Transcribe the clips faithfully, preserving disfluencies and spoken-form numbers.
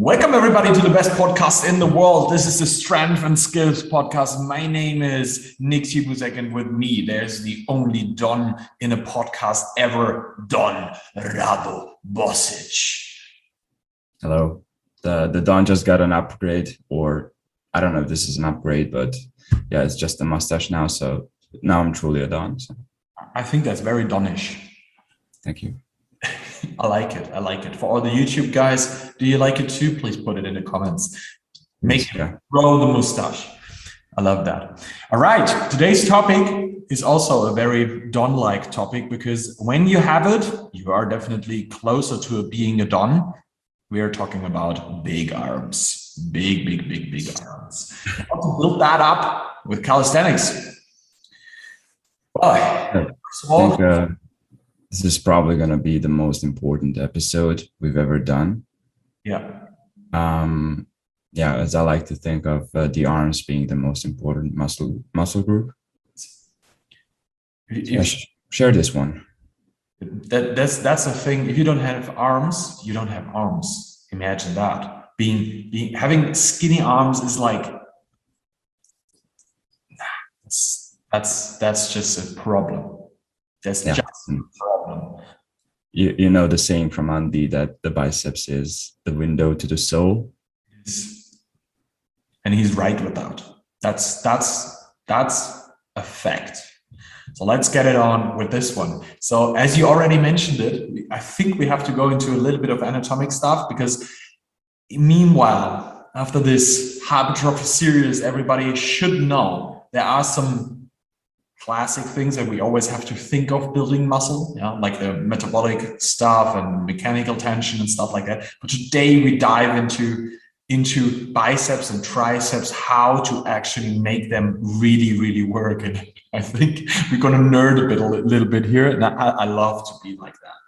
Welcome, everybody, to the best podcast in the world. This is the Strength and Skills podcast. My name is Nick Tibusek, and with me, there's the only Don in a podcast ever, Don Rado Bosic. Hello. The the Don just got an upgrade, or I don't know if this is an upgrade, but yeah, it's just a mustache now. So now I'm truly a Don. So. I think that's very Donish. Thank you. I like it. I like it. For all the YouTube guys, do you like it too? Please put it in the comments. Make yeah. it grow the mustache. I love that. All right. Today's topic is also a very Don-like topic, because when you have it, you are definitely closer to being a Don. We are talking about big arms, big, big, big, big arms. How to build that up with calisthenics? Well, first of all, I think, uh, this is probably going to be the most important episode we've ever done. Yeah. Um, yeah, as I like to think of uh, the arms being the most important muscle muscle group. If, yeah, sh- share this one. That, that's that's the thing. If you don't have arms, you don't have arms. Imagine that. Being being having skinny arms is like that's that's that's just a problem. That's yeah. just a problem. You you know the saying from Andy that the biceps is the window to the soul. And he's right with that. That's that's that's a fact. So let's get it on with this one. So as you already mentioned it, I think we have to go into a little bit of anatomic stuff, because meanwhile, after this hypertrophy series, everybody should know there are some classic things that we always have to think of building muscle, you know, like the metabolic stuff and mechanical tension and stuff like that. But today we dive into into biceps and triceps, how to actually make them really, really work. And I think we're going to nerd a bit, a little bit here. And I, I love to be like that.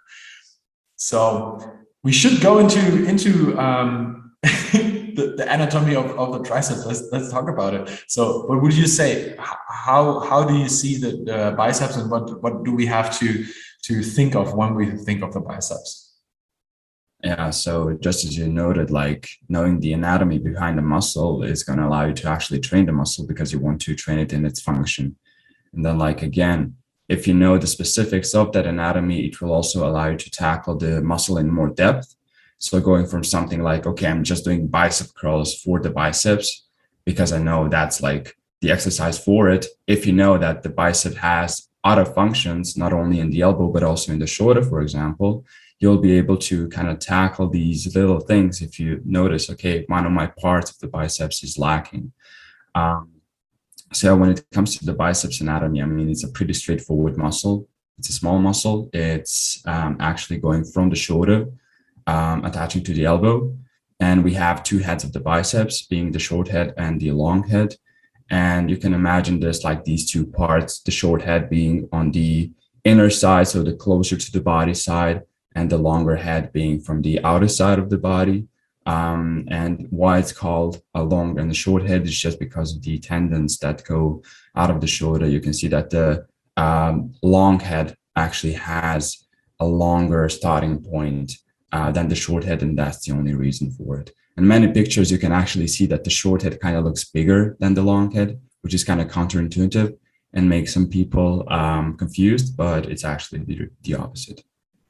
So we should go into, into um, the, the anatomy of, of the triceps. Let's, let's talk about it. So what would you say? How, how do you see the, the biceps, and what, what do we have to, to think of when we think of the biceps? Yeah, so just as you noted, like knowing the anatomy behind the muscle is going to allow you to actually train the muscle, because you want to train it in its function. And then, like, again, if you know the specifics of that anatomy, it will also allow you to tackle the muscle in more depth. So going from something like, okay, I'm just doing bicep curls for the biceps because I know that's like the exercise for it. If you know that the bicep has other functions, not only in the elbow, but also in the shoulder, for example, you'll be able to kind of tackle these little things if you notice, okay, one of my parts of the biceps is lacking. Um, so when it comes to the biceps anatomy, I mean, it's a pretty straightforward muscle. It's a small muscle. It's um, actually going from the shoulder, um, attaching to the elbow. And we have two heads of the biceps, being the short head and the long head. And you can imagine this like these two parts, the short head being on the inner side, so the closer to the body side, and the longer head being from the outer side of the body. Um, and why it's called a long and a short head is just because of the tendons that go out of the shoulder. You can see that the um, long head actually has a longer starting point uh, than the short head, and that's the only reason for it. In many pictures, you can actually see that the short head kind of looks bigger than the long head, which is kind of counterintuitive and makes some people um, confused, but it's actually the, the opposite.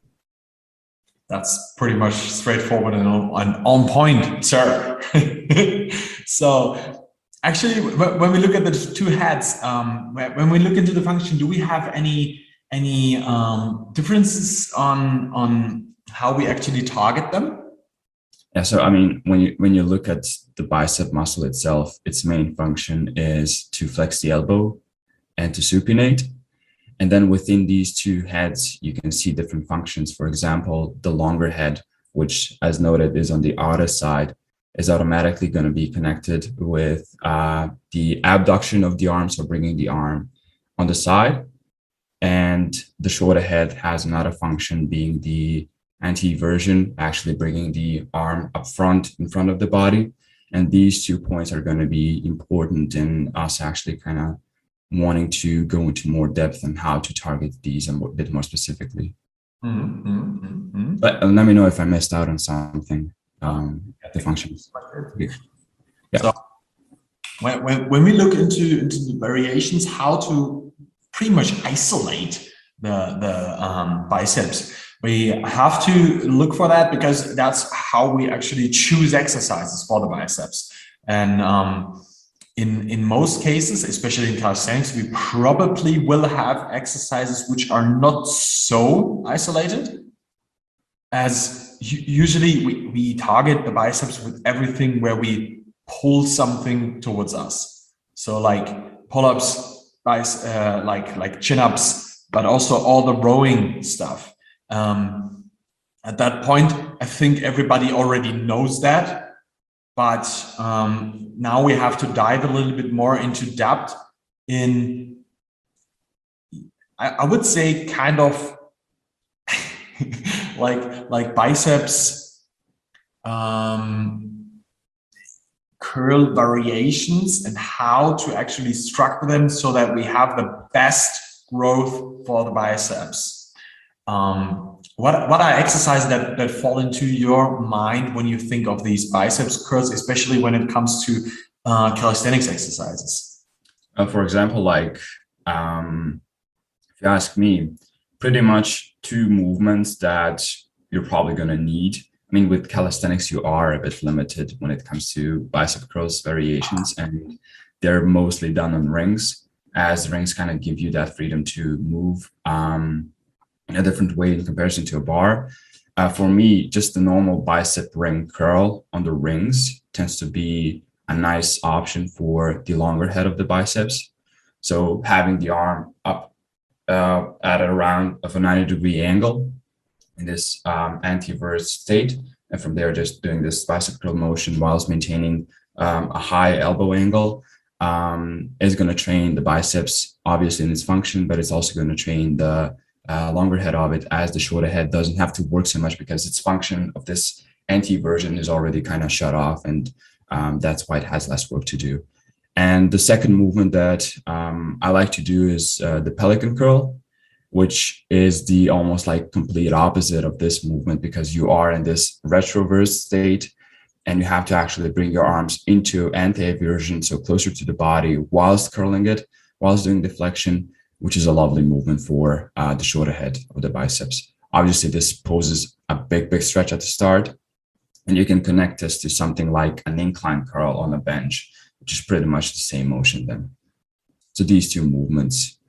That's pretty much straightforward and on, on point, sir. So actually, when we look at the two heads, um, when we look into the function, do we have any any um, differences on on how we actually target them? Yeah, so I mean, when you when you look at the bicep muscle itself, its main function is to flex the elbow and to supinate. And then within these two heads, you can see different functions. For example, the longer head, which as noted is on the outer side, is automatically going to be connected with uh, the abduction of the arm, so bringing the arm on the side. And the shorter head has another function, being the anteversion, actually bringing the arm up front in front of the body. And these two points are going to be important in us actually kind of wanting to go into more depth on how to target these a bit more specifically. Mm-hmm, mm-hmm. But let me know if I missed out on something. um, the functions. Yeah. So when, when, when we look into, into the variations, how to pretty much isolate the, the um, biceps, we have to look for that because that's how we actually choose exercises for the biceps. And um, in, in most cases, especially in calisthenics, we probably will have exercises which are not so isolated, as usually we, we target the biceps with everything where we pull something towards us. So like pull-ups, uh, like, like chin-ups, but also all the rowing stuff. Um, at that point, I think everybody already knows that, but um, now we have to dive a little bit more into depth in, I, I would say, kind of like like biceps um, curl variations and how to actually structure them so that we have the best growth for the biceps. Um, what what are exercises that that fall into your mind when you think of these biceps curls, especially when it comes to uh, calisthenics exercises? Uh, for example, like um, if you ask me, pretty much two movements that you're probably going to need. I mean, with calisthenics, you are a bit limited when it comes to bicep curls variations, and they're mostly done on rings, as rings kind of give you that freedom to move um, in a different way in comparison to a bar. Uh, for me, just the normal bicep ring curl on the rings tends to be a nice option for the longer head of the biceps. So having the arm up Uh, at around of a ninety degree angle in this um, anti-verse state. And from there, just doing this bicep curl motion whilst maintaining um, a high elbow angle um, is going to train the biceps, obviously in its function, but it's also going to train the uh, longer head of it, as the shorter head doesn't have to work so much because its function of this anti-version is already kind of shut off. And um, that's why it has less work to do. And the second movement that um, I like to do is uh, the pelican curl, which is the almost like complete opposite of this movement, because you are in this retroverse state and you have to actually bring your arms into anti-eversion, so closer to the body, whilst curling it, whilst doing deflection, which is a lovely movement for uh, the shorter head of the biceps. Obviously, this poses a big, big stretch at the start, and you can connect this to something like an incline curl on a bench, which is pretty much the same motion then. So these two movements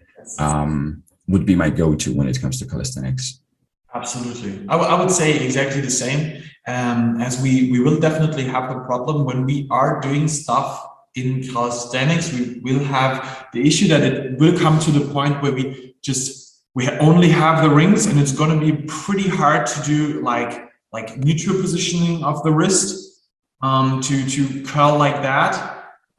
um, would be my go-to when it comes to calisthenics. Absolutely. I, I would say exactly the same, um, as we, we will definitely have the problem when we are doing stuff in calisthenics. We will have the issue that it will come to the point where we just, we only have the rings, and it's going to be pretty hard to do like, like neutral positioning of the wrist um, to, to curl like that.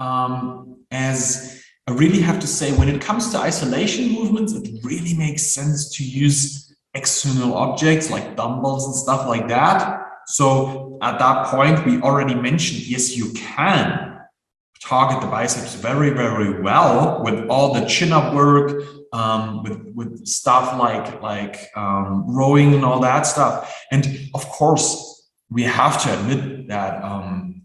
Um, as I really have to say, when it comes to isolation movements, it really makes sense to use external objects like dumbbells and stuff like that. So at that point, we already mentioned, yes, you can target the biceps very, very well with all the chin-up work, um, with, with stuff like, like um, rowing and all that stuff. And of course, we have to admit that um,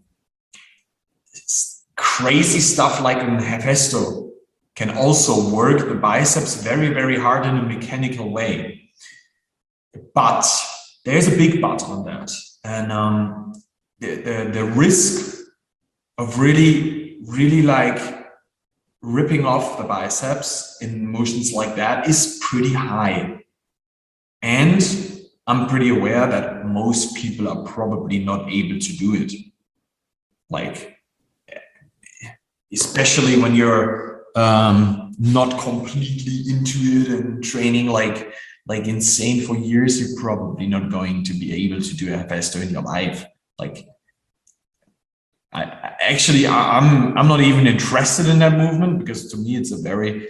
crazy stuff like an Hephaestus can also work the biceps very, very hard in a mechanical way. But there's a big but on that. And um, the, the, the risk of really, really like ripping off the biceps in motions like that is pretty high. And I'm pretty aware that most people are probably not able to do it. Like, especially when you're um, not completely into it and training like like insane for years, you're probably not going to be able to do a Hephaestus in your life. Like, I actually I'm I'm not even interested in that movement, because to me it's a very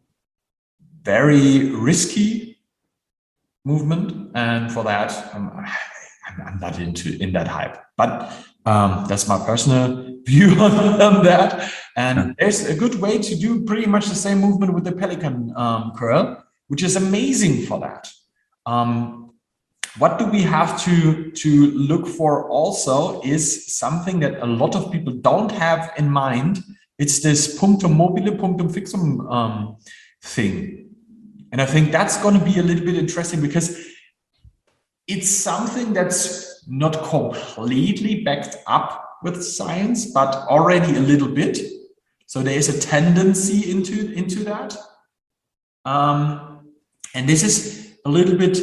very risky movement, and for that um, I'm not into in that hype. But um, that's my personal view on, on that. And there's a good way to do pretty much the same movement with the pelican um, curl, which is amazing for that. Um, what do we have to, to look for also is something that a lot of people don't have in mind. It's this punctum mobile, punctum fixum um, thing. And I think that's going to be a little bit interesting because it's something that's not completely backed up with science, but already a little bit. So there is a tendency into, into that. Um, and this is a little bit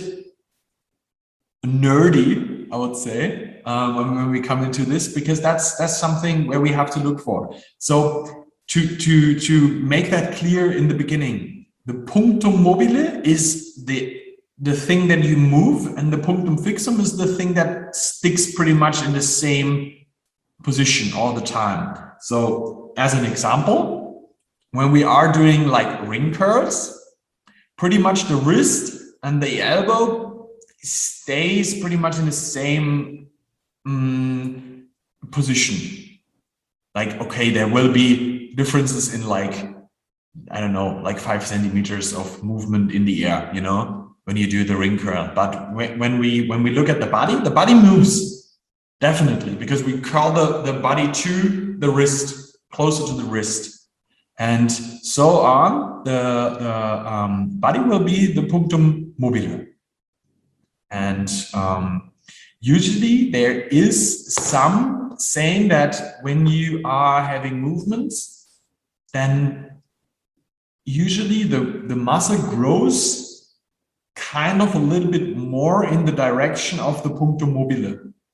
nerdy, I would say, um, when, when we come into this, because that's that's something where we have to look for. So to to to make that clear in the beginning, the punctum mobile is the the thing that you move, and the punctum fixum is the thing that sticks pretty much in the same position all the time. So as an example, when we are doing like ring curls, pretty much the wrist and the elbow stays pretty much in the same um, position. Like, okay, there will be differences in like, I don't know, like five centimeters of movement in the air, you know, when you do the ring curl. But when, when we when we look at the body, the body moves, definitely, because we curl the, the body to the wrist, closer to the wrist. And so on, the, the um, body will be the punctum mobile. And um, usually there is some saying that when you are having movements, then usually the, the muscle grows kind of a little bit more in the direction of the punctum mobile.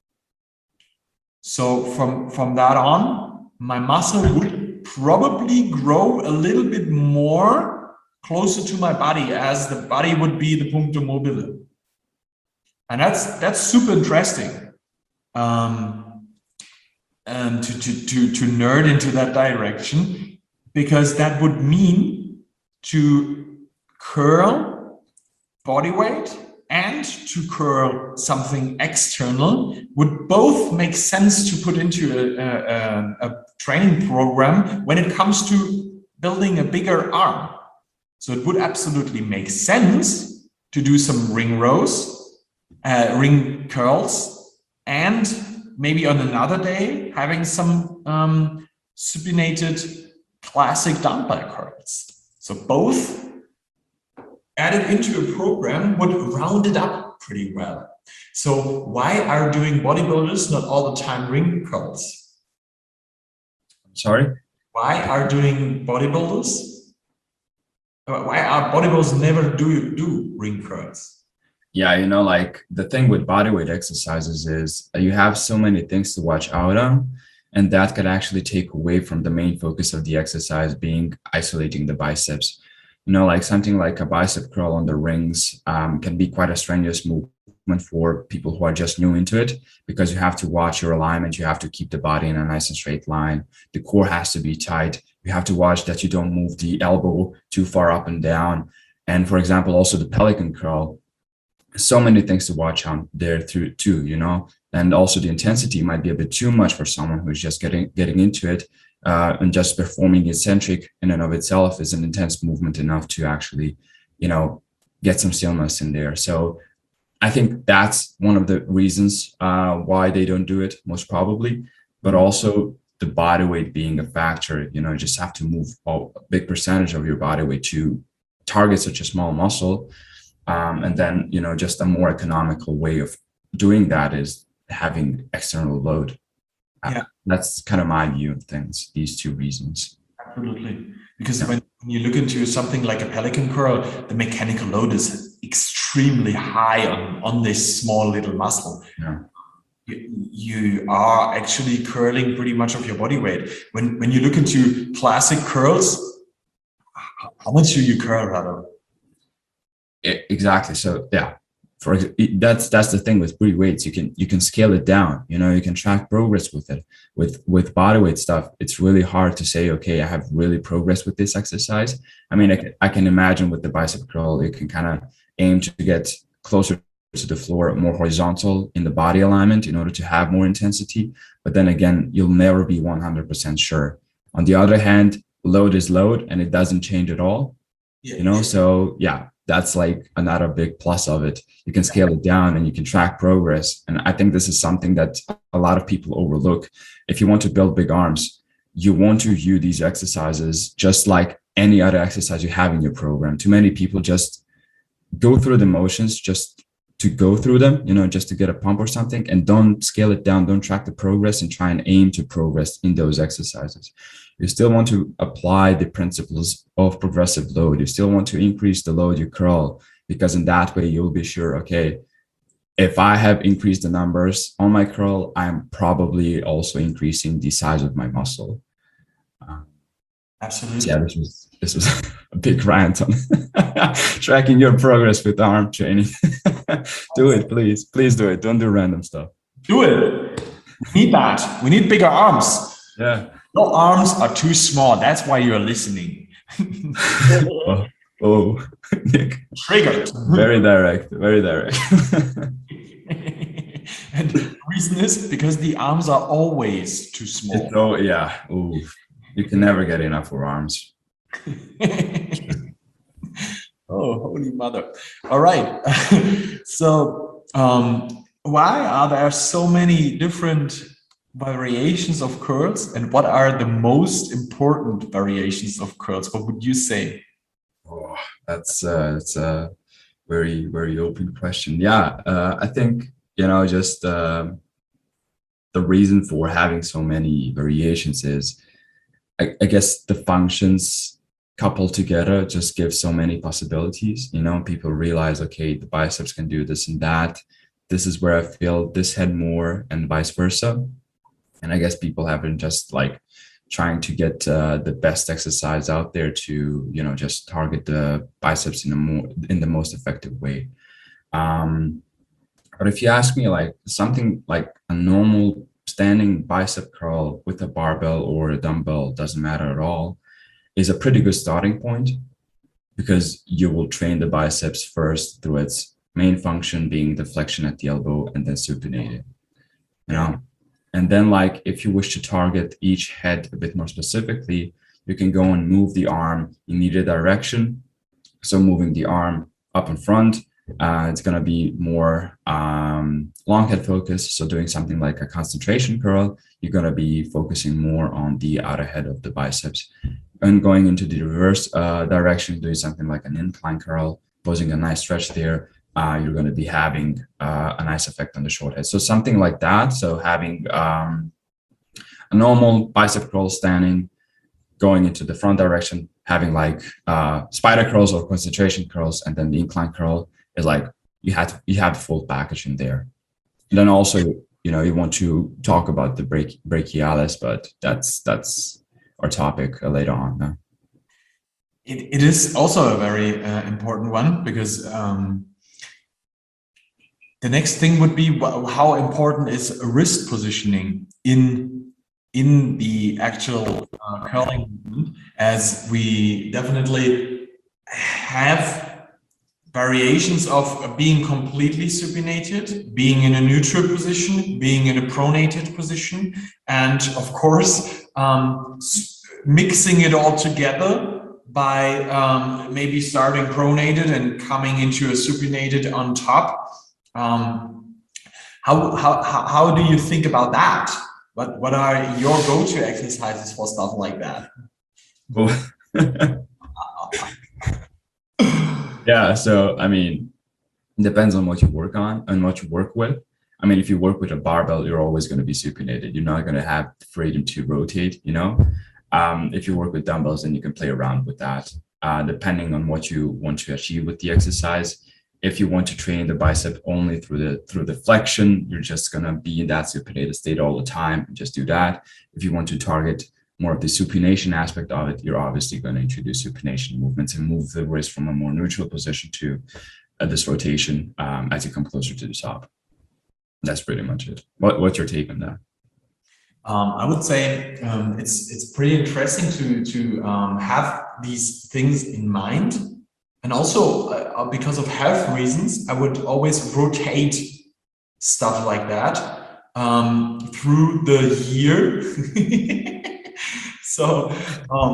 So from, from that on, my muscle would probably grow a little bit more closer to my body, as the body would be the punctum mobile. And that's that's super interesting, um, and to, to, to, to nerd into that direction, because that would mean to curl body weight and to curl something external would both make sense to put into a, a, a training program when it comes to building a bigger arm. So it would absolutely make sense to do some ring rows, Uh, ring curls, and maybe on another day having some um, supinated classic dumbbell curls. So both added into a program would round it up pretty well. So why are doing bodybuilders not all the time ring curls? Sorry? Why are doing bodybuilders? Why are bodybuilders never do do ring curls? Yeah, you know, like the thing with bodyweight exercises is you have so many things to watch out on, and that could actually take away from the main focus of the exercise being isolating the biceps. You know, like something like a bicep curl on the rings um, can be quite a strenuous movement for people who are just new into it, because you have to watch your alignment. You have to keep the body in a nice and straight line. The core has to be tight. You have to watch that you don't move the elbow too far up and down. And for example, also the pelican curl, so many things to watch on there through too, you know, and also the intensity might be a bit too much for someone who's just getting getting into it, uh, and just performing eccentric in and of itself is an intense movement enough to actually, you know, get some stillness in there. So I think that's one of the reasons uh, why they don't do it, most probably, but also the body weight being a factor. You know, you just have to move a big percentage of your body weight to target such a small muscle. Um, and then, you know, just a more economical way of doing that is having external load. Yeah. Uh, that's kind of my view of things, these two reasons. Absolutely. Because Yeah. when you look into something like a pelican curl, the mechanical load is extremely high on, on this small little muscle. Yeah. You, you are actually curling pretty much of your body weight. When, when you look into classic curls, how much do you curl, Rado? Exactly. So yeah, for that's that's the thing with free weights. You can you can scale it down. You know, you can track progress with it. With with body weight stuff, it's really hard to say, okay, I have really progressed with this exercise. I mean, I can, I can imagine with the bicep curl, you can kind of aim to get closer to the floor, more horizontal in the body alignment in order to have more intensity. But then again, you'll never be one hundred percent sure. On the other hand, load is load, and it doesn't change at all. You know, so yeah. that's like another big plus of it. You can scale it down and you can track progress. And I think this is something that a lot of people overlook. If you want to build big arms, you want to view these exercises just like any other exercise you have in your program. Too many people just go through the motions just to go through them, you know, just to get a pump or something, and don't scale it down, don't track the progress and try and aim to progress in those exercises. You still want to apply the principles of progressive load. You still want to increase the load you curl, because in that way you'll be sure, okay, if I have increased the numbers on my curl, I'm probably also increasing the size of my muscle. Um, Absolutely. Yeah, this was this was a big rant on tracking your progress with arm training. Do it, please. Please do it. Don't do random stuff. Do it. We need that. We need bigger arms. Yeah. Your arms are too small. That's why you're listening. oh, oh, Nick. Triggered. Very direct. Very direct. And the reason is because the arms are always too small. It's, oh, yeah. Ooh. You can never get enough for arms. Oh, holy mother. All right. So um, why are there so many different variations of curls, and what are the most important variations of curls? What would you say? Oh, that's, uh, that's a very, very open question. Yeah, uh, I think, you know, just uh, the reason for having so many variations is, I, I guess the functions coupled together just give so many possibilities. You know, people realize, okay, the biceps can do this and that. This is where I feel this head more, and vice versa. And I guess people have been just like trying to get uh, the best exercise out there to, you know, just target the biceps in a more in the most effective way. Um, but if you ask me, like something like a normal standing bicep curl with a barbell or a dumbbell, doesn't matter at all, is a pretty good starting point, because you will train the biceps first through its main function being the flexion at the elbow and then supinate it, you know. And then, like, if you wish to target each head a bit more specifically, you can go and move the arm in either direction. So moving the arm up in front, uh, it's going to be more um, long head focus. So doing something like a concentration curl, you're going to be focusing more on the outer head of the biceps. And going into the reverse uh, direction, doing something like an incline curl, posing a nice stretch there, uh, you're going to be having uh, a nice effect on the short head. So something like that. So having um, a normal bicep curl standing, going into the front direction, having like uh, spider curls or concentration curls, and then the incline curl is like you had you have the full package in there. And then also, you know, you want to talk about the brach- brachialis, but that's that's our topic uh, later on. No? It, it is also a very uh, important one, because um, the next thing would be wh- how important is wrist positioning in in the actual uh, curling movement, as we definitely have variations of being completely supinated, being in a neutral position, being in a pronated position, and of course, um, mixing it all together by um, maybe starting pronated and coming into a supinated on top. Um, how, how, how do you think about that? What, what are your go-to exercises for stuff like that? Oh. Yeah, so I mean, it depends on what you work on and what you work with. I mean, if you work with a barbell, you're always going to be supinated. You're not going to have freedom to rotate, you know. Um, if you work with dumbbells, then you can play around with that, uh, depending on what you want to achieve with the exercise. If you want to train the bicep only through the through the flexion, you're just going to be in that supinated state all the time. Just do that. If you want to target more of the supination aspect of it, you're obviously going to introduce supination movements and move the wrist from a more neutral position to uh, this rotation um, as you come closer to the top. That's pretty much it. What, what's your take on that? Um, I would say um, it's it's pretty interesting to to um, have these things in mind, and also uh, because of health reasons, I would always rotate stuff like that um, through the year. So um,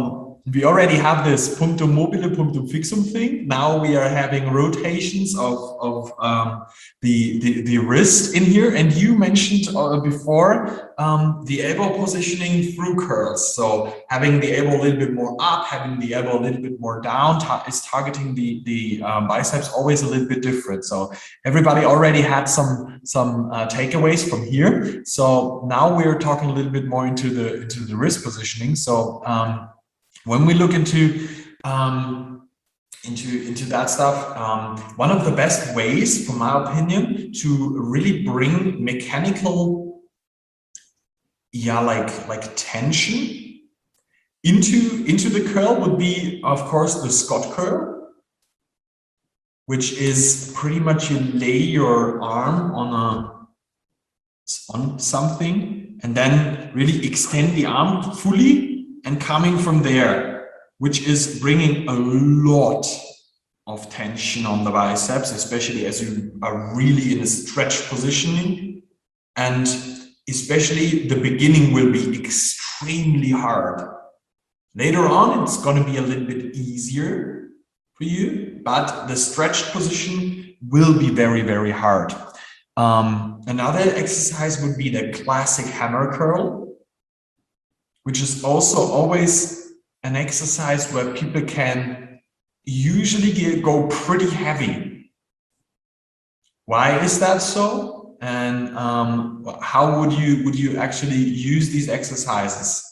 we already have this punctum mobile, punctum fixum thing. Now we are having rotations of, of um, the, the, the wrist in here. And you mentioned uh, before um, the elbow positioning through curls. So having the elbow a little bit more up, having the elbow a little bit more down ta is targeting the, the um, biceps always a little bit different. So everybody already had some, some uh, takeaways from here. So now we're talking a little bit more into the, into the wrist positioning. So um, when we look into um, into into that stuff, um, one of the best ways, from my opinion, to really bring mechanical, yeah, like like tension into into the curl would be, of course, the Scott curl, which is pretty much you lay your arm on a on something and then really extend the arm fully. And coming from there, which is bringing a lot of tension on the biceps, especially as you are really in a stretch positioning. And especially the beginning will be extremely hard. Later on, it's going to be a little bit easier for you, but the stretched position will be very, very hard. Um, another exercise would be the classic hammer curl, which is also always an exercise where people can usually get, go pretty heavy. Why is that so? And um, how would you would you actually use these exercises?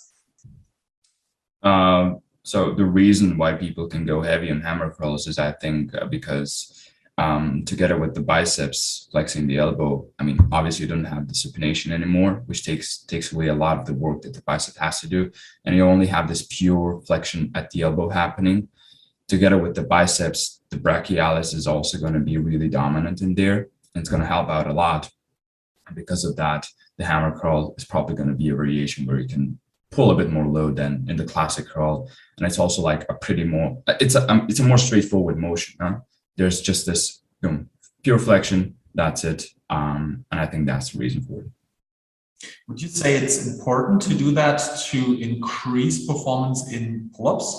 Um, so the reason why people can go heavy on hammer curls is, I think, uh, because Um, together with the biceps flexing the elbow, I mean, obviously you don't have the supination anymore, which takes takes away a lot of the work that the bicep has to do, and you only have this pure flexion at the elbow happening. Together with the biceps, the brachialis is also going to be really dominant in there, and it's going to help out a lot. And because of that, the hammer curl is probably going to be a variation where you can pull a bit more load than in the classic curl, and it's also like a pretty more it's a um, it's a more straightforward motion, huh? There's just this, you know, pure flexion, that's it. Um, and I think that's the reason for it. Would you say it's important to do that to increase performance in pull-ups?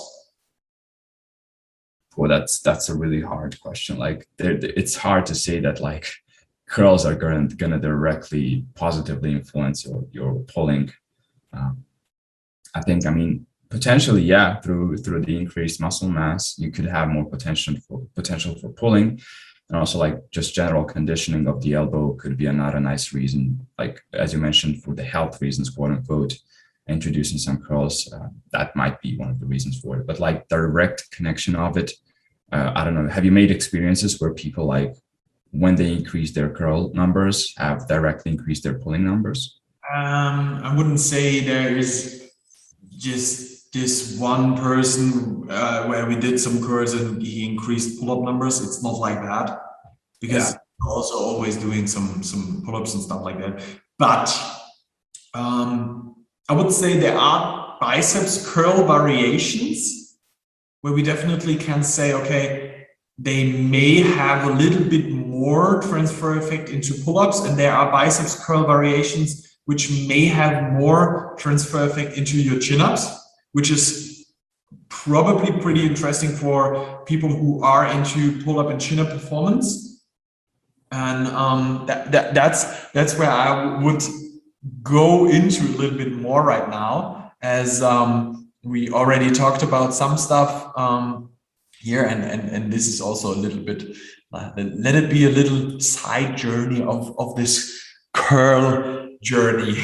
Well, that's that's a really hard question. Like, it's hard to say that like curls are going to directly positively influence your, your pulling. Um, I think, I mean, potentially, yeah, through through the increased muscle mass, you could have more potential for potential for pulling, and also like just general conditioning of the elbow could be another nice reason. Like as you mentioned, for the health reasons, quote unquote, introducing some curls, uh, that might be one of the reasons for it. But like direct connection of it, uh, I don't know. Have you made experiences where people like when they increase their curl numbers have directly increased their pulling numbers? Um, I wouldn't say there is just this one person uh, where we did some curls and he increased pull-up numbers. It's not like that, because yeah. We're also always doing some some pull-ups and stuff like that. But um, I would say there are biceps curl variations where we definitely can say, okay, they may have a little bit more transfer effect into pull-ups, and there are biceps curl variations which may have more transfer effect into your chin-ups, which is probably pretty interesting for people who are into pull-up and chin-up performance. And um, that, that, that's, that's where I would go into a little bit more right now, as um, we already talked about some stuff um, here, and, and, and this is also a little bit, uh, let it be a little side journey of, of this curl journey.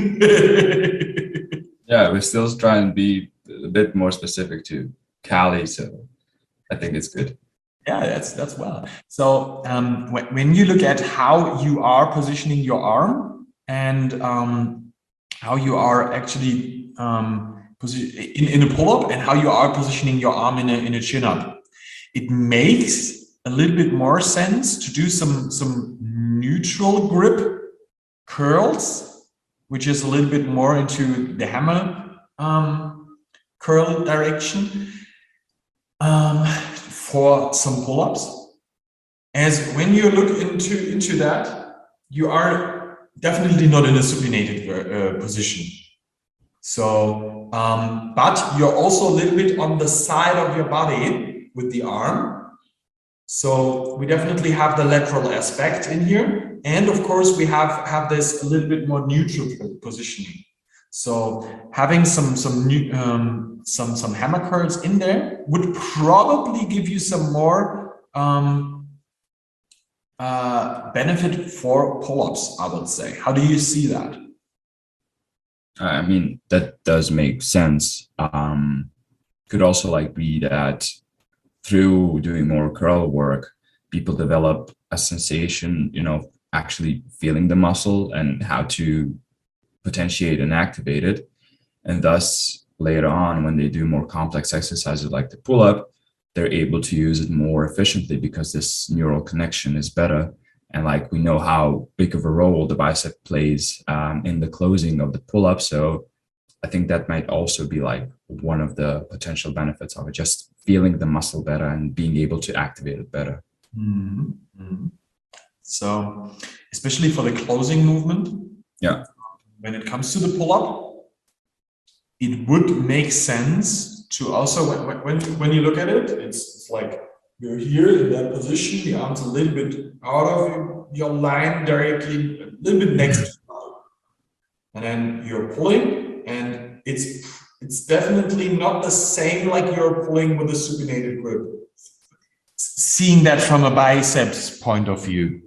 Yeah, we're still trying to be a bit more specific to Cali, so I think it's good. Yeah, that's that's well. So um, when, when you look at how you are positioning your arm and um, how you are actually um, in, in a pull-up and how you are positioning your arm in a, in a chin-up, it makes a little bit more sense to do some, some neutral grip curls, which is a little bit more into the hammer um, curl direction um, for some pull-ups. As when you look into, into that, you are definitely not in a supinated uh, position. So, um, but you're also a little bit on the side of your body with the arm. So we definitely have the lateral aspect in here. And of course, we have, have this a little bit more neutral positioning. So having some some new um, some some hammer curls in there would probably give you some more um, uh, benefit for pull-ups, I would say. How do you see that? I mean, that does make sense. Um, could also like be that through doing more curl work, people develop a sensation, you know, actually feeling the muscle and how to potentiate and activate it. And thus later on, when they do more complex exercises like the pull-up, they're able to use it more efficiently because this neural connection is better. And like we know how big of a role the bicep plays um, in the closing of the pull-up. So I think that might also be like one of the potential benefits of it, just feeling the muscle better and being able to activate it better. Mm-hmm. Mm-hmm. So especially for the closing movement, yeah, when it comes to the pull-up, it would make sense to also, when, when, when you look at it, it's, it's like you're here in that position, the arms a little bit out of your line directly, a little bit next to you. And then you're pulling, and it's it's definitely not the same like you're pulling with a supinated grip. Seeing that from a biceps point of view.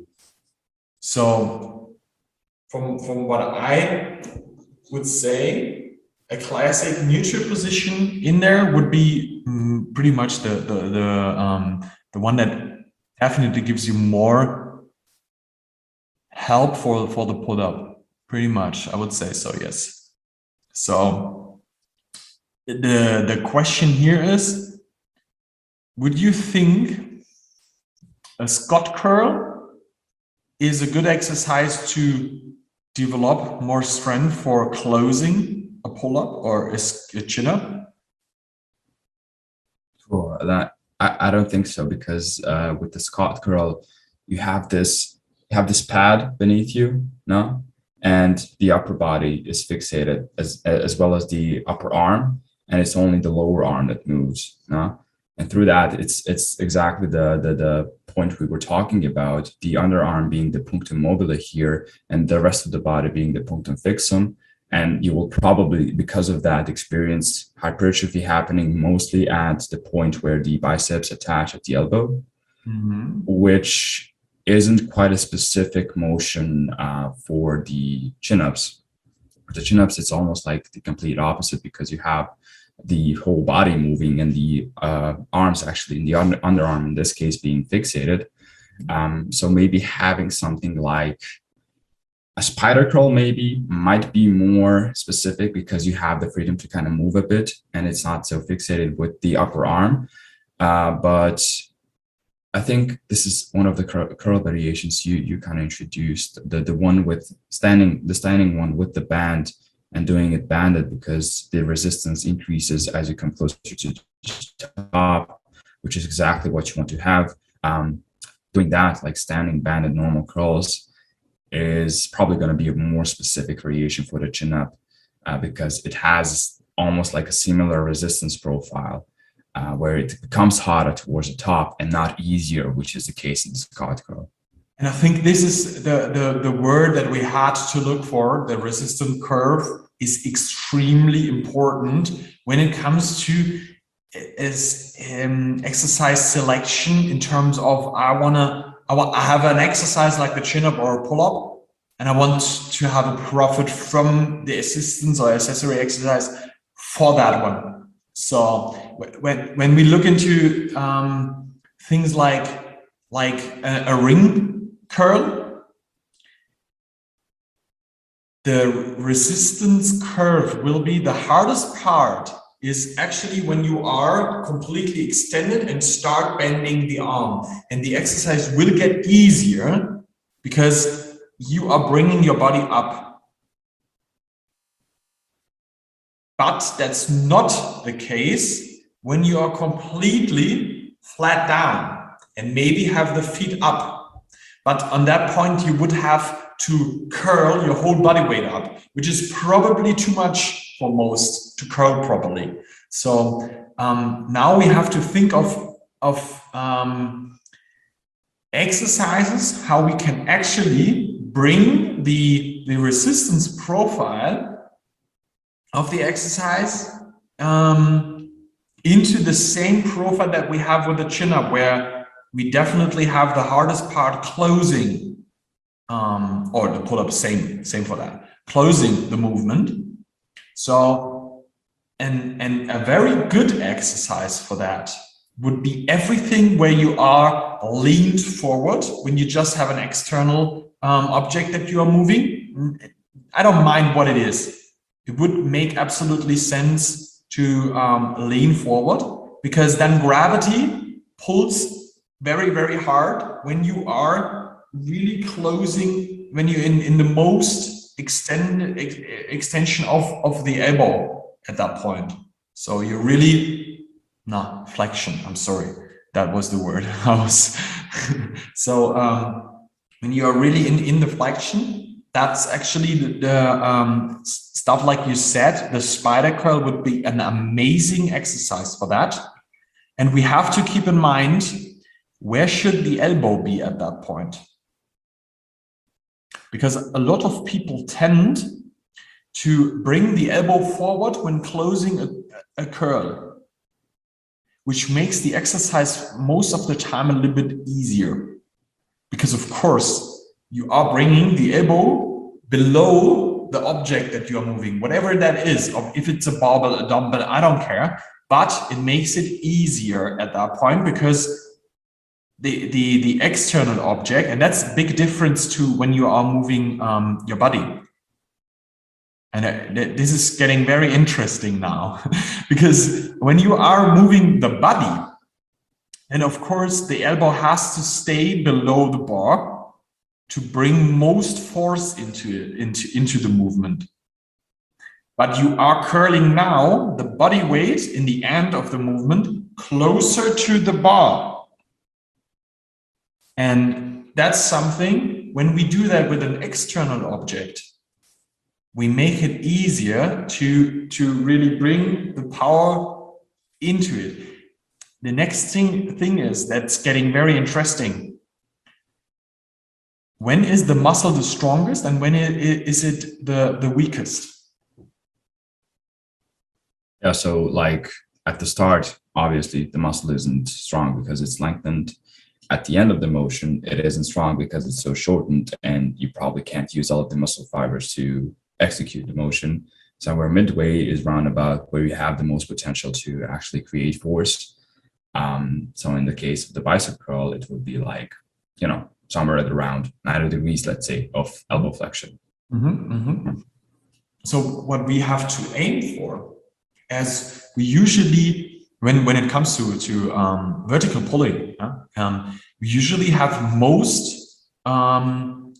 So from, from what I would say, a classic neutral position in there would be mm, pretty much the the the um, the one that definitely gives you more help for for the pull up. Pretty much, I would say so. Yes. So the the question here is: would you think a Scott curl is a good exercise to develop more strength for closing a pull-up or a, a chin-up? For that, I, I don't think so, because uh, with the Scott curl, you have this you have this pad beneath you, no, and the upper body is fixated as as well as the upper arm, and it's only the lower arm that moves, no. And through that, it's it's exactly the the the point we were talking about, the underarm being the punctum mobile here, and the rest of the body being the punctum fixum. And you will probably, because of that, experience hypertrophy happening mostly at the point where the biceps attach at the elbow, mm-hmm. which isn't quite a specific motion uh, for the chin-ups. For the chin-ups, it's almost like the complete opposite, because you have the whole body moving and the uh, arms actually in the under underarm, in this case, being fixated. Um, so maybe having something like a spider curl maybe might be more specific, because you have the freedom to kind of move a bit and it's not so fixated with the upper arm. Uh, but I think this is one of the curl, curl variations you you kind of introduced, the the one with standing, the standing one with the band and doing it banded, because the resistance increases as you come closer to the top, which is exactly what you want to have. Um, doing that, like standing banded normal curls, is probably going to be a more specific variation for the chin up, uh, because it has almost like a similar resistance profile, uh, where it becomes harder towards the top and not easier, which is the case in the Scott curl. And I think this is the, the, the word that we had to look for. The resistant curve is extremely important when it comes to is, um, exercise selection, in terms of I want to I want I have an exercise like the chin-up or a pull-up, and I want to have a profit from the assistance or accessory exercise for that one. So when when we look into um, things like like a, a ring curl, the resistance curve will be the hardest part. Is actually when you are completely extended and start bending the arm, and the exercise will get easier because you are bringing your body up. But that's not the case when you are completely flat down and maybe have the feet up. But on that point, you would have to curl your whole body weight up, which is probably too much for most to curl properly. So um, now we have to think of, of um, exercises, how we can actually bring the, the resistance profile of the exercise um, into the same profile that we have with the chin-up, where we definitely have the hardest part closing, um, or the pull-up, same, same for that, closing the movement. So, and, and a very good exercise for that would be everything where you are leaned forward, when you just have an external um, object that you are moving. I don't mind what it is. It would make absolutely sense to um, lean forward, because then gravity pulls very, very hard when you are really closing, when you're in, in the most extended ex extension of, of the elbow at that point. So you're really, no, flexion, I'm sorry, that was the word. I was so um, when you are really in, in the flexion, that's actually the, the um, stuff like you said, the spider curl would be an amazing exercise for that. And we have to keep in mind, where should the elbow be at that point? Because a lot of people tend to bring the elbow forward when closing a, a curl, which makes the exercise most of the time a little bit easier. Because of course, you are bringing the elbow below the object that you are moving, whatever that is. If it's a barbell, a dumbbell, I don't care. But it makes it easier at that point, because the, the, the external object, and that's a big difference to when you are moving um, your body. And uh, this is getting very interesting now, because when you are moving the body, and of course the elbow has to stay below the bar to bring most force into it, into, into the movement. But you are curling now the body weight in the end of the movement closer to the bar. And that's something, when we do that with an external object, we make it easier to, to really bring the power into it. The next thing, thing is that's getting very interesting. When is the muscle the strongest and when is it the, the weakest? Yeah, so like at the start, obviously the muscle isn't strong because it's lengthened. At the end of the motion, it isn't strong because it's so shortened, and you probably can't use all of the muscle fibers to execute the motion. Somewhere midway is roundabout where you have the most potential to actually create force. Um, so in the case of the bicep curl, it would be like, you know, somewhere at around ninety degrees, let's say, of elbow flexion. Mm-hmm, mm-hmm. So what we have to aim for, as we usually, when, when it comes to, to um, vertical pulling, uh, um, we usually have most um,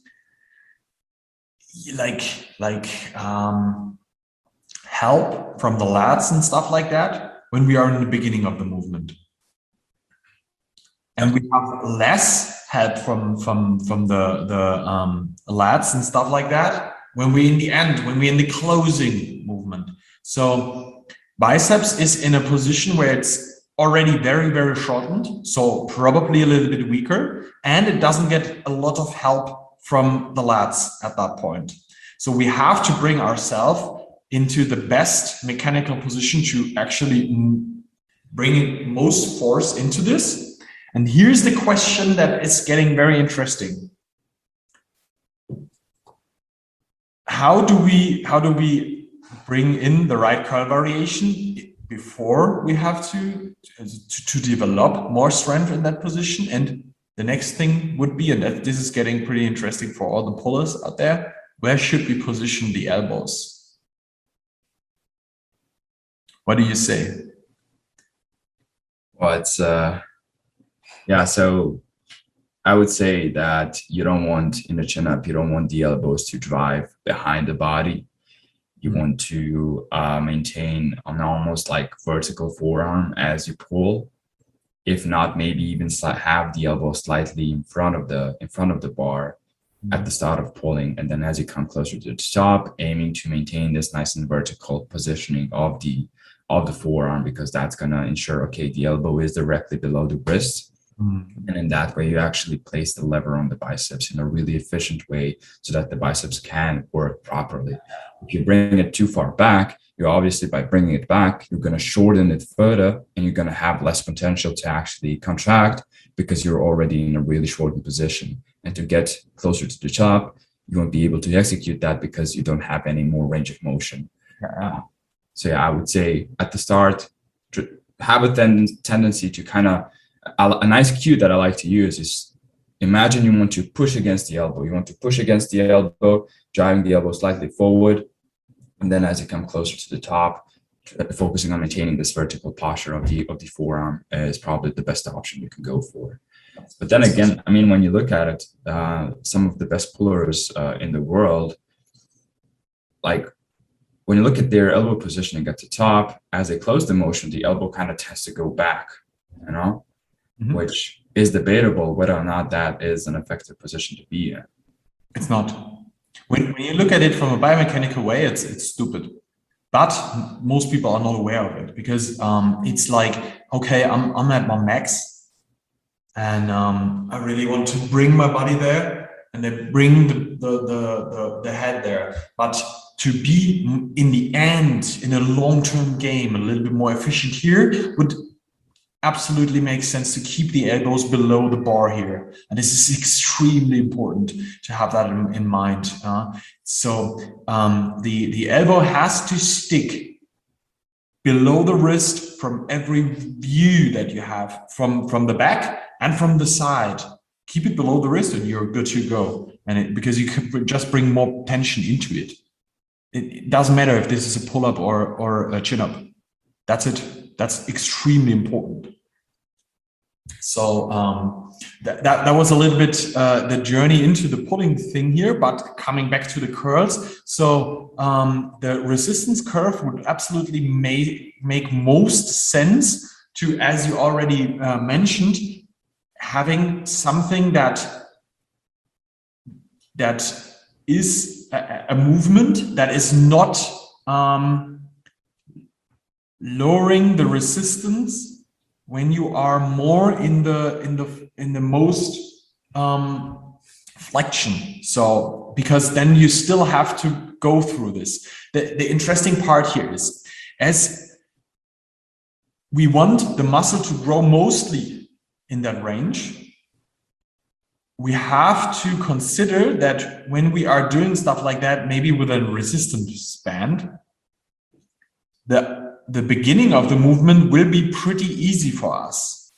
like, like um, help from the lats and stuff like that when we are in the beginning of the movement. And we have less help from, from, from the, the um, lats and stuff like that when we're in the end, when we're in the closing movement. So biceps is in a position where it's already very, very shortened, so probably a little bit weaker, and it doesn't get a lot of help from the lats at that point. So we have to bring ourselves into the best mechanical position to actually bring most force into this. And here's the question that is getting very interesting. How do we, how do we bring in the right curl variation before we have to, to, to develop more strength in that position? And the next thing would be, and that this is getting pretty interesting for all the pullers out there, where should we position the elbows? What do you say? Well, it's, uh, yeah, so I would say that you don't want, in the chin-up, you don't want the elbows to drive behind the body. You want to uh, maintain an almost like vertical forearm as you pull. If not, maybe even sli- have the elbow slightly in front of the in front of the bar at the start of pulling, and then as you come closer to the top, aiming to maintain this nice and vertical positioning of the of the forearm, because that's going to ensure, okay, the elbow is directly below the wrist. Mm. And in that way, you actually place the lever on the biceps in a really efficient way so that the biceps can work properly. If you bring it too far back, you're obviously, by bringing it back, you're going to shorten it further, and you're going to have less potential to actually contract because you're already in a really shortened position. And to get closer to the top, you won't be able to execute that because you don't have any more range of motion. Yeah. So yeah, I would say at the start, have a ten- tendency to kind of, a, a nice cue that I like to use is, imagine you want to push against the elbow. You want to push against the elbow, driving the elbow slightly forward. And then as you come closer to the top, focusing on maintaining this vertical posture of the of the forearm is probably the best option you can go for. But then again, I mean, when you look at it, uh, some of the best pullers uh, in the world, like when you look at their elbow positioning at the top, as they close the motion, the elbow kind of tends to go back, you know, mm-hmm. which is debatable whether or not that is an effective position to be in. It's not. When, when you look at it from a biomechanical way, it's it's stupid. But most people are not aware of it, because um, it's like, okay, I'm I'm at my max, and um, I really want to bring my body there, and then bring the the the, the, the head there. But to be in the end, in a long-term game, a little bit more efficient here would absolutely make sense to keep the elbows below the bar here. And this is extremely important to have that in, in mind. Uh, so um, the, the elbow has to stick below the wrist from every view that you have, from, from the back and from the side. Keep it below the wrist and you're good to go. And it, because you can just bring more tension into it. It, it doesn't matter if this is a pull-up or, or a chin-up. That's it. That's extremely important. So um, that, that, that was a little bit uh, the journey into the pulling thing here, but coming back to the curls. So um, the resistance curve would absolutely make, make most sense to, as you already uh, mentioned, having something that, that is a, a movement that is not um, lowering the resistance when you are more in the in the in the most um, flexion. So because then you still have to go through this. The, the interesting part here is, as we want the muscle to grow mostly in that range, we have to consider that when we are doing stuff like that, maybe with a resistance band, the the beginning of the movement will be pretty easy for us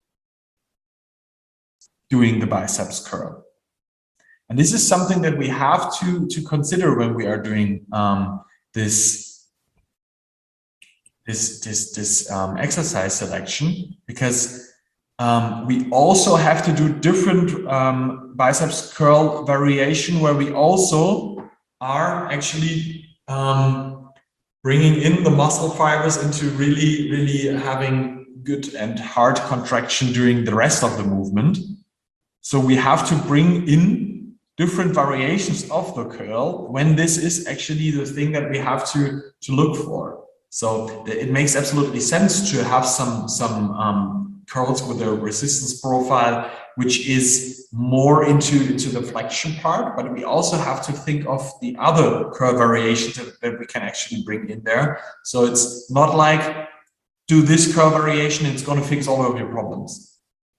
doing the biceps curl. And this is something that we have to, to consider when we are doing um, this, this, this, this um, exercise selection, because um, we also have to do different um, biceps curl variation where we also are actually um, bringing in the muscle fibers into really, really having good and hard contraction during the rest of the movement. So we have to bring in different variations of the curl when this is actually the thing that we have to, to look for. So it makes absolutely sense to have some, some um, curls with a resistance profile, which is more into, into the flexion part, but we also have to think of the other curl variations that, that we can actually bring in there. So it's not like do this curl variation, it's going to fix all of your problems.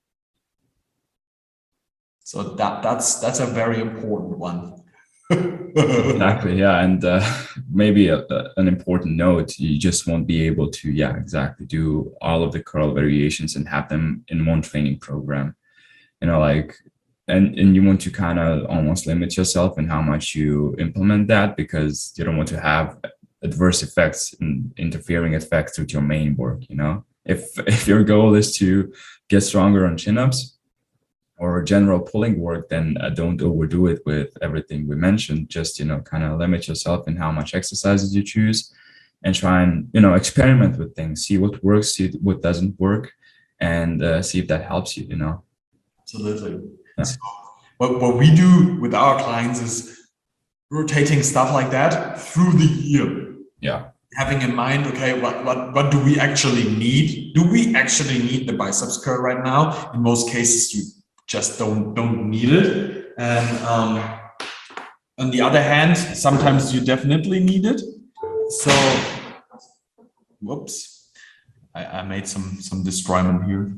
So that that's that's a very important one. Exactly, yeah, and uh, maybe a, a, an important note, you just won't be able to, yeah, exactly, do all of the curl variations and have them in one training program. You know, like, and, and you want to kind of almost limit yourself in how much you implement that, because you don't want to have adverse effects and interfering effects with your main work, you know? If, if your goal is to get stronger on chin-ups or general pulling work, then uh, don't overdo it with everything we mentioned. Just, you know, kind of limit yourself in how much exercises you choose, and try and, you know, experiment with things, see what works, see what doesn't work. and uh, see if that helps you, you know. Absolutely. Yeah. So what, what we do with our clients is rotating stuff like that through the year. Yeah. Having in mind, okay, what, what, what do we actually need? Do we actually need the biceps curl right now? In most cases, you just don't, don't need it. And um, on the other hand, sometimes you definitely need it. So, whoops, I, I made some, some destroyment here.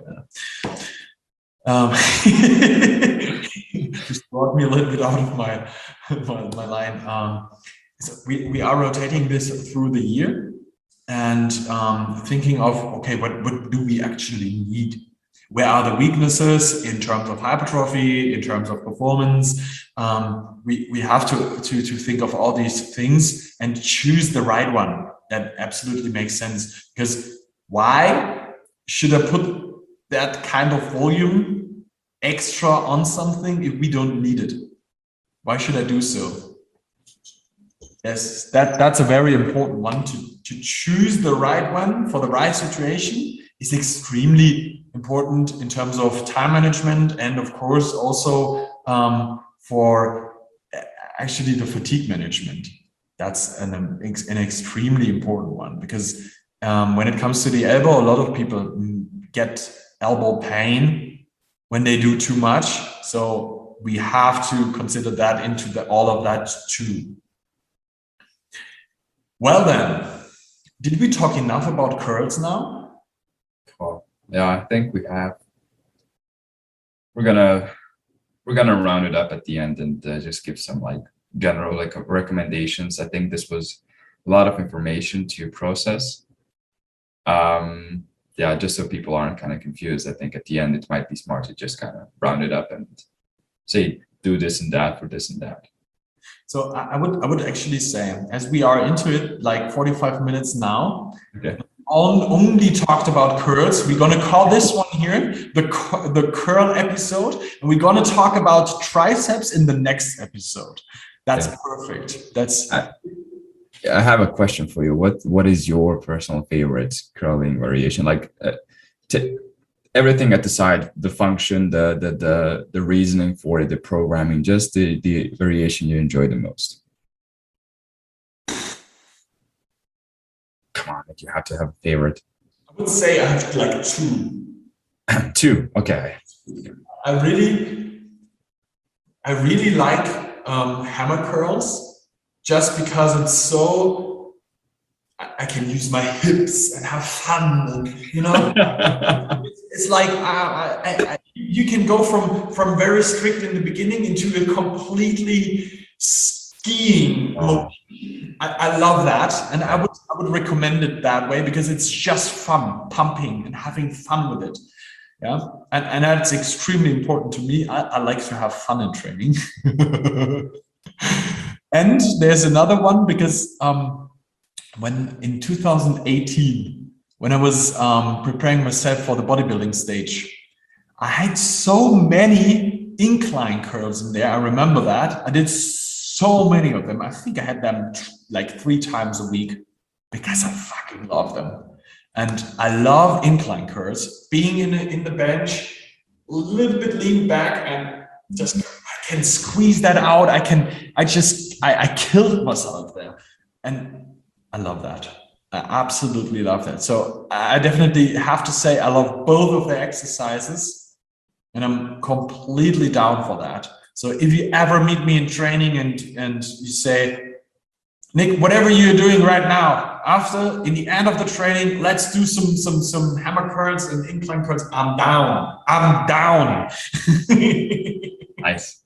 Um, just brought me a little bit out of my, my, my line. Um, so we, we are rotating this through the year and um, thinking of, okay, what, what do we actually need? Where are the weaknesses in terms of hypertrophy, in terms of performance? Um, we, we have to, to, to think of all these things and choose the right one. That absolutely makes sense. Because why should I put that kind of volume extra on something if we don't need it? Why should I do so? Yes, that, that's a very important one. To, to choose the right one for the right situation is extremely important in terms of time management and of course also um, for actually the fatigue management. That's an, an extremely important one because um, when it comes to the elbow, a lot of people get elbow pain when they do too much. So we have to consider that into the, all of that too. Well then, did we talk enough about curls now? Well, yeah, I think we have. We're gonna we're gonna round it up at the end and uh, just give some like general like recommendations. I think this was a lot of information to process. Um, yeah, just so people aren't kind of confused. I think at the end it might be smart to just kind of round it up and say do this and that for this and that. So I would I would actually say, as we are into it, like forty-five minutes now, okay. on, only talked about curls. We're gonna call this one here the the curl episode, and we're gonna talk about triceps in the next episode. That's okay. Perfect. That's. I, I have a question for you. What what is your personal favorite curling variation? Like, uh, to, everything at the side, the function, the, the, the, the reasoning for it, the programming, just the, the variation you enjoy the most. Come on, you have to have a favorite. I would say I have like two. Two, okay. I really, I really like um, hammer curls just because it's so, I can use my hips and have fun, and, you know, it's like uh, I, I, you can go from from very strict in the beginning into a completely skiing mode. I, I love that, and I would I would recommend it that way because it's just fun, pumping and having fun with it. Yeah, and and that's extremely important to me. I, I like to have fun in training. And there's another one because. Um, When in two thousand eighteen, when I was um, preparing myself for the bodybuilding stage, I had so many incline curls in there. I remember that. I did so many of them. I think I had them like three times a week because I fucking love them. And I love incline curls. Being in, in the bench, a little bit lean back and just I can squeeze that out. I can, I just, I, I killed myself there. And I love that. I absolutely love that. So I definitely have to say I love both of the exercises and I'm completely down for that. So if you ever meet me in training and, and you say, Nick, whatever you're doing right now, after, in the end of the training, let's do some, some, some hammer curls and incline curls. I'm down. I'm down. Nice.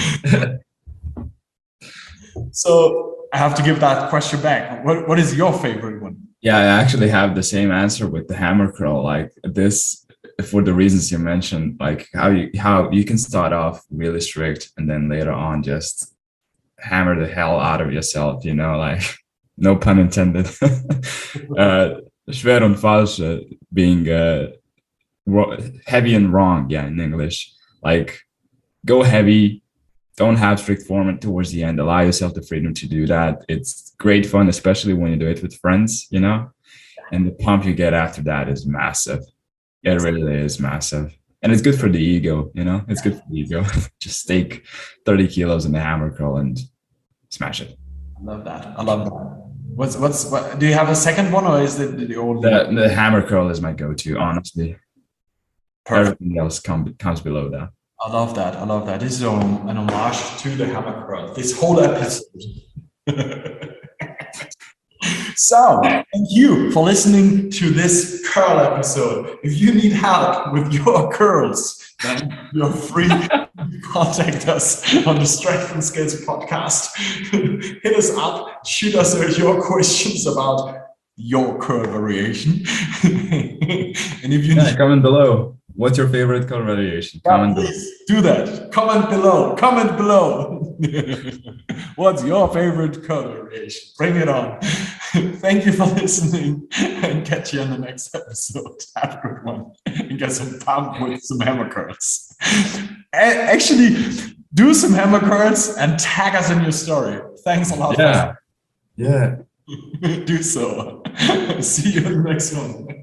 So I have to give that question back. What, what is your favorite one? Yeah, I actually have the same answer with the hammer curl. Like this, for the reasons you mentioned, like how you how you can start off really strict and then later on just hammer the hell out of yourself. You know, like no pun intended. uh, schwer und falsch, being uh, heavy and wrong. Yeah, in English, like go heavy. Don't have strict format towards the end. Allow yourself the freedom to do that. It's great fun, especially when you do it with friends, you know, and the pump you get after that is massive. It really is massive. And it's good for the ego, you know, it's good for the ego. Just stake thirty kilos in the hammer curl and smash it. I love that. I love that. What's, what's, what, do you have a second one, or is it the only? The, the hammer curl is my go-to, honestly. Perfect. Everything else come, comes below that. I love that. I love that. This is an homage to the hammer curl. This whole episode. So, thank you for listening to this curl episode. If you need help with your curls, then you're free to contact us on the Strength and Skills podcast. Hit us up, shoot us your questions about your curl variation. And if you Yeah, need, comment below. What's your favorite curl variation? yeah, Comment below. please do that. Comment below. Comment below. What's your favorite curl variation? Bring it on. Thank you for listening, and catch you on the next episode. Have a good one, and get some pump with some hammer curls. Actually, do some hammer curls and tag us in your story. Thanks a lot. Yeah. Yeah. Do so. See you in the next one.